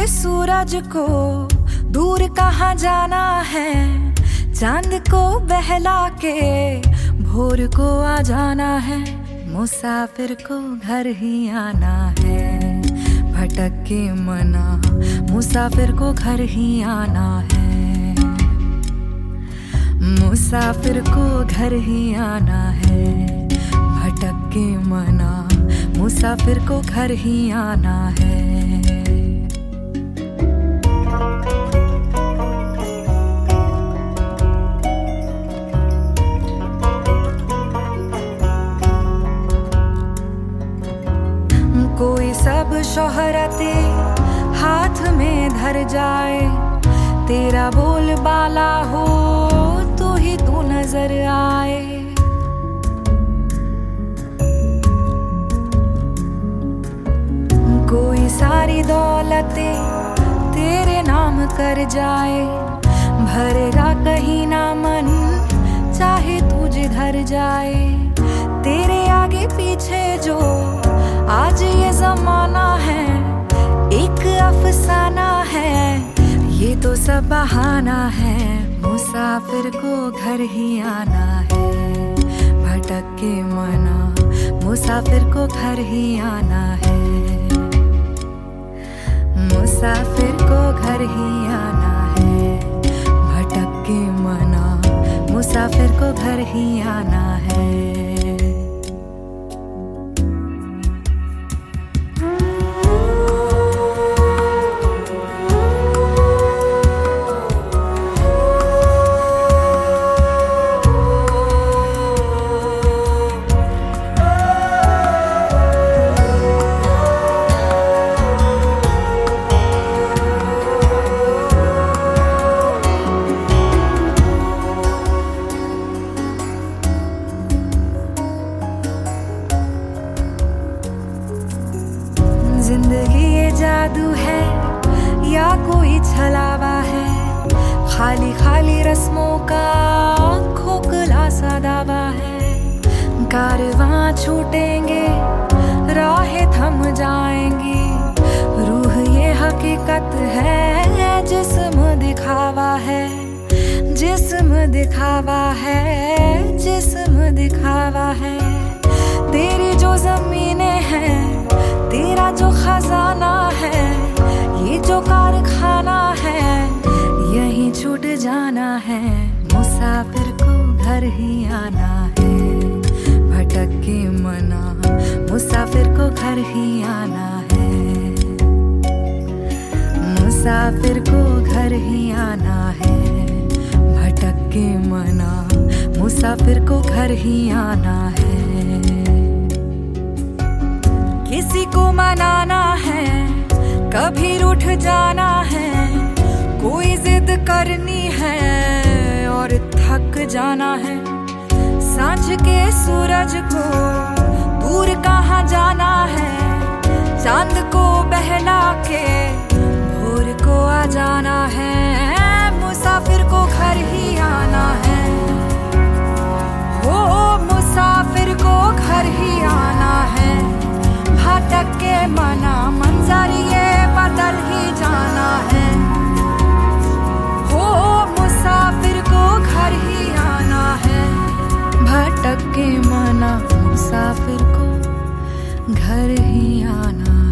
सूरज को दूर कहाँ जाना है, चांद को बहला के भोर को आ जाना है। मुसाफिर को घर ही आना है, भटक के मना मुसाफिर को घर ही आना है। मुसाफिर को घर ही आना है, भटक के मना मुसाफिर को घर ही आना है। कोई सब शोहरते हाथ में धर जाए, तेरा बोल बाला हो तो ही तू नजर आए। कोई सारी दौलते तेरे नाम कर जाए, भरेगा कहीं ना मन चाहे तू जिधर जाए। तेरे आगे पीछे जो आज ये जमाना है, एक अफसाना है, ये तो सब बहाना है। मुसाफिर को घर ही आना है, भटक के मना मुसाफिर को घर ही आना है। मुसाफिर को घर ही आना है, भटक के मना मुसाफिर को घर ही आना है। जिंदगी ये जादू है या कोई छलावा है, खाली खाली रस्मों का खोखला सा दावा है। कारवां छूटेंगे राहें थम जाएंगी, रूह ये हकीकत है जिस्म दिखावा है। जिस्म दिखावा है, जिस्म दिखावा है। तेरी जो जमीनें हैं, तेरा जो खजाना है, ये जो कारखाना है, यहीं छूट जाना है। मुसाफिर को घर ही आना है, भटक के मना मुसाफिर को घर ही आना है। मुसाफिर को घर ही आना है, भटक के मना मुसाफिर को घर ही आना है। किसी को मनाना है, कभी रूठ जाना है, कोई जिद करनी है और थक जाना है। सांझ के सूरज को दूर कहाँ जाना है, चांद को बहला के भोर को आ जाना है। मुसाफिर को घर ही आना है, ओ मुसाफिर को घर ही आना है। भटक के मना मंजर ये बदल ही जाना है, ओ मुसाफिर को घर ही आना है। भटक के मना मुसाफिर को घर ही आना है।